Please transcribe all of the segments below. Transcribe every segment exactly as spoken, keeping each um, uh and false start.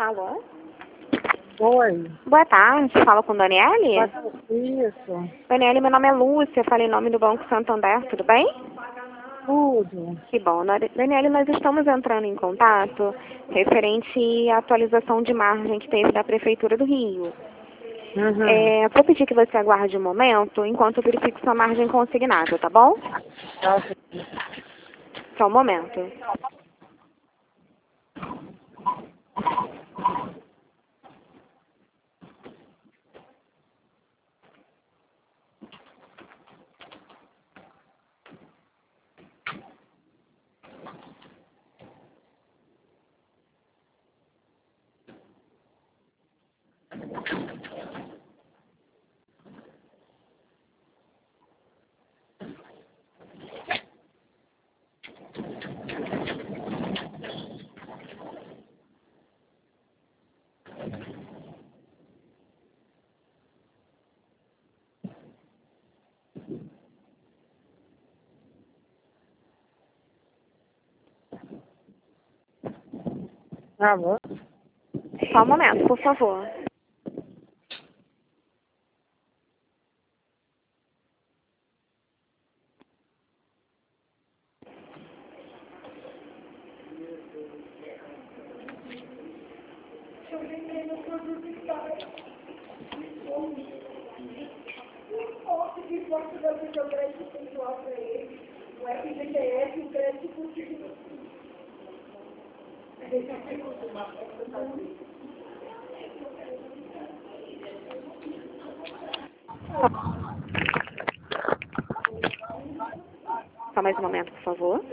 Alô? Oi. Boa tarde, fala com Daniele? Isso. Daniele, meu nome é Lúcia, falei em nome do Banco Santander, tudo bem? Tudo. Que bom. Nor- Daniele, nós estamos entrando em contato referente à atualização de margem que teve da Prefeitura do Rio. Uhum. É, vou pedir que você aguarde um momento enquanto eu verifico sua margem consignada, tá bom? Tá ok. Só um momento. Alô? Só um momento, por favor. Só mais um momento, por favor.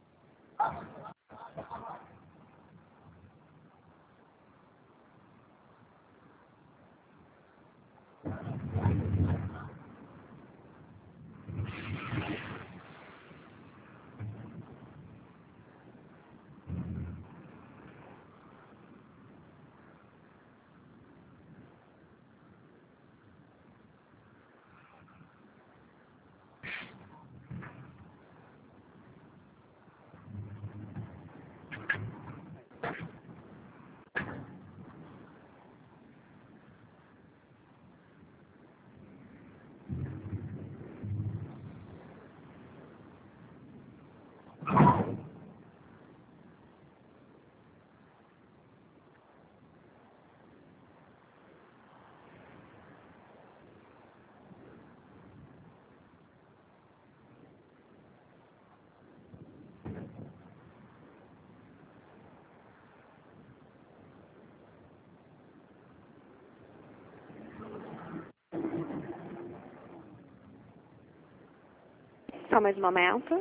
Só mais um momento.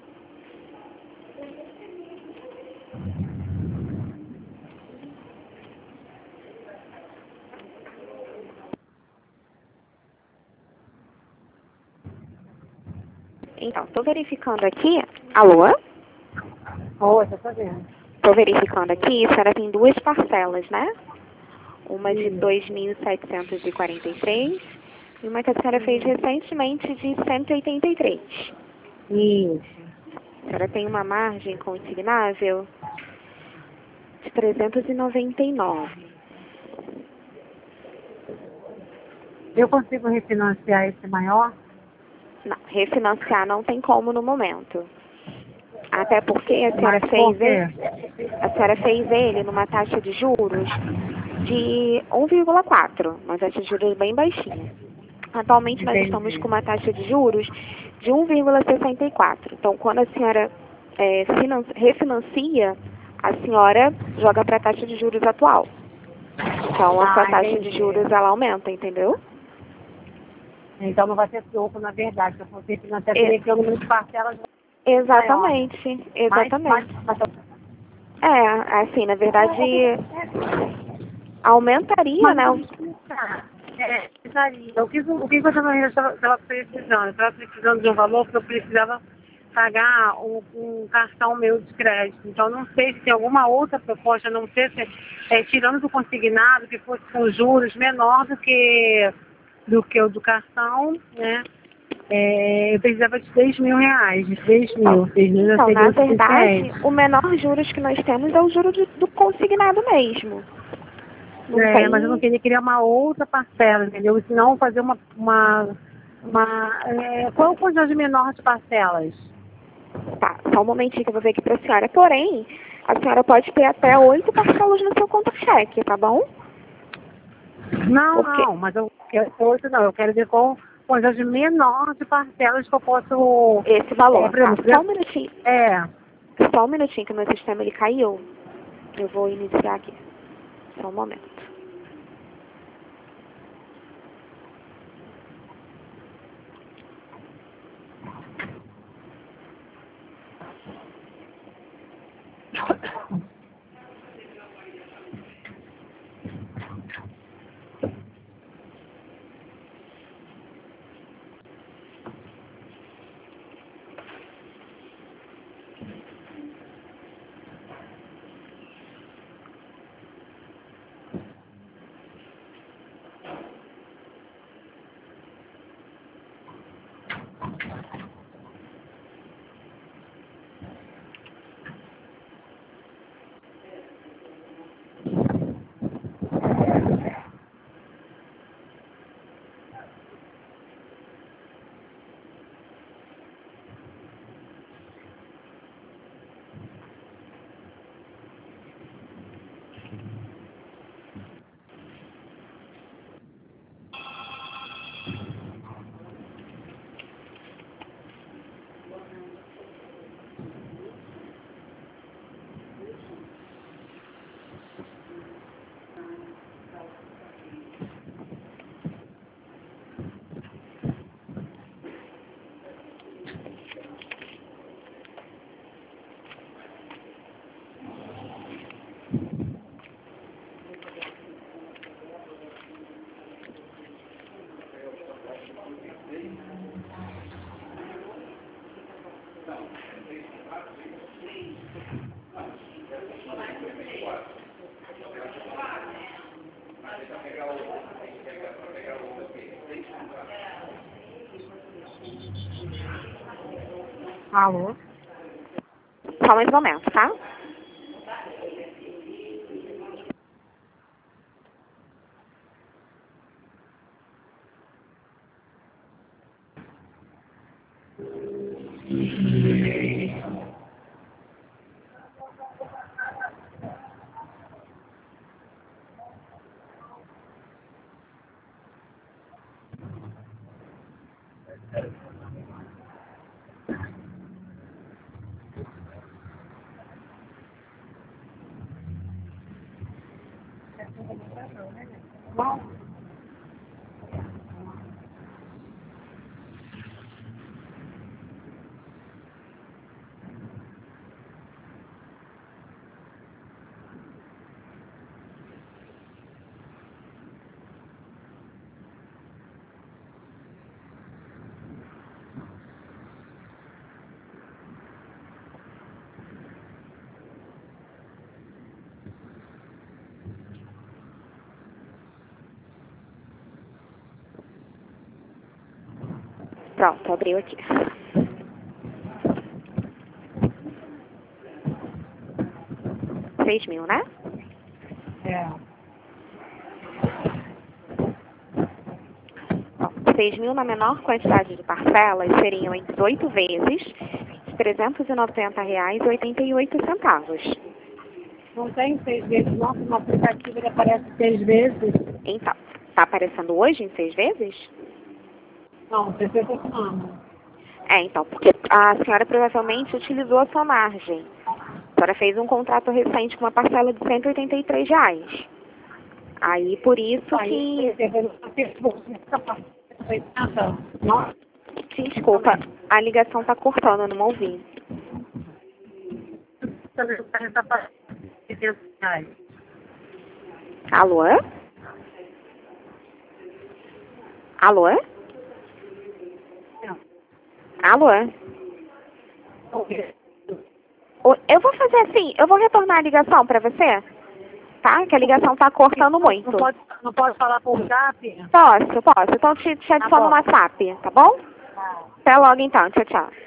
Então, estou verificando aqui. Alô? Oi, tô fazendo. Estou verificando aqui, a senhora tem duas parcelas, né? Uma de Isso. dois mil setecentos e quarenta e três e uma que a senhora fez recentemente de cento e oitenta e três. Isso. A senhora tem uma margem consignável de trezentos e noventa e nove. Eu consigo refinanciar esse maior? Não, refinanciar não tem como no momento. Até porque a senhora Mas por fez ele, quê? a senhora fez ele numa taxa de juros de um vírgula quatro, uma taxa de juros bem baixinha. Atualmente nós estamos Entendi. com uma taxa de juros de um vírgula sessenta e quatro. Então, quando a senhora é, finan- refinancia, a senhora joga para a taxa de juros atual. Então, a sua Ah, taxa de entendi. juros ela aumenta, entendeu? Então não vai ser troco, na verdade. Se eu fosse refinanciar, E- teria que ter um número de parcelas maior, né? exatamente, Mas, mas, exatamente. mas É, assim, na verdade, aumentaria, Mas né? eu vou explicar. É, precisaria. o que, o que você não estava precisando? Eu estava precisando de um valor que eu precisava pagar um, um cartão meu de crédito. Então, não sei se tem alguma outra proposta, não sei se, é, tirando do consignado, que fosse com juros menor do que, do que o do cartão, né? É, eu precisava de seis mil reais, de seis mil. seis mil já Então, seria na o verdade, suficiente. o menor juros que nós temos é o juro de- do consignado mesmo. Não É, tem... mas eu não queria criar uma outra parcela, entendeu? Senão fazer uma... uma, uma é, qual é a quantidade menor de parcelas? Tá, só um momentinho que eu vou ver aqui pra senhora. Porém, a senhora pode ter até oito parcelas no seu contra-cheque, tá bom? Não, Porque não, mas eu quero outro não, eu quero ver qual quantidade menor de parcelas que eu posso... esse valor, É, por tá? exemplo, Só um minutinho. é, Só um minutinho que o meu sistema ele caiu. Eu vou iniciar aqui. Só um momento. alô? Só mais um momento, tá? Pronto, abriu aqui. Seis mil, né? É. Seis mil na menor quantidade de parcelas seriam em dezoito vezes, trezentos e noventa reais e oitenta e oito centavos. Não tem seis vezes, nossa, no aplicativo ele aparece seis vezes. Então, tá aparecendo hoje em seis vezes? Não, você fez não. É, então, porque a senhora provavelmente utilizou a sua margem. A senhora fez um contrato recente com uma parcela de cento e oitenta e três reais. Aí, por isso que... Nossa, Desculpa, a ligação tá cortando, eu não ouvi. Alô? Alô? Alô? O- Eu vou fazer assim, eu vou retornar a ligação pra você, tá? Que a ligação tá cortando muito. Não pode, não pode falar por zap? Posso, posso. Então te, te adiciono no bom. WhatsApp, tá bom? Até logo então, tchau, tchau.